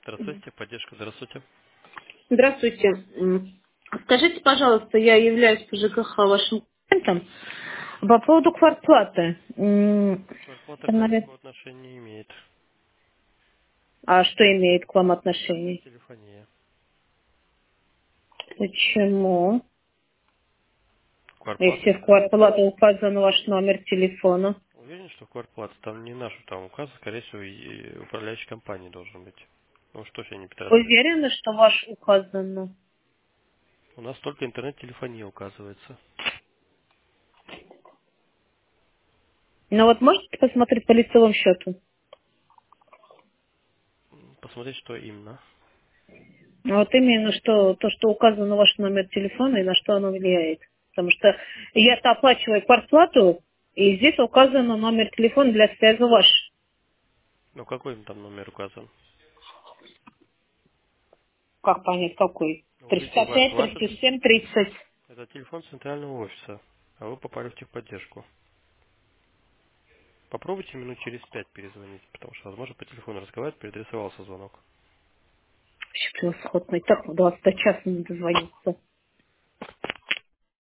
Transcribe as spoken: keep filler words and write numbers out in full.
Здравствуйте, поддержка, здравствуйте. Здравствуйте. М, Скажите, пожалуйста, я являюсь по ЖКХ вашим клиентом. По поводу квартплаты. М, Квартплата это, к нам навер- никакого отношения не имеет. А что имеет к вам отношение? Телефония. Почему? Квартплата Если в это... квартплату указан ваш номер телефона. Уверен, что квартплата там не нашу там указ, скорее всего, и управляющей компании должен быть. Ну что сегодня Петросвет? Уверены, что ваш указан? У нас только интернет-телефония указывается. Ну вот можете посмотреть по лицевому счету? М, Посмотреть, что именно. Ну, вот именно что, то, что указано ваш номер телефона и на что оно влияет. Потому что я-то оплачиваю квартплату, и здесь указан номер телефона для связи ваш. Ну какой им там номер указан? Как понять, какой? Улица триста пять, Квартплата. триста семь, тридцать. Это телефон центрального офиса. А вы попали в техподдержку. Попробуйте минут через пять перезвонить, потому что, возможно, по телефону разговаривать, переадресовался звонок. Вообще превосходно. И так в двадцать час не дозвонился.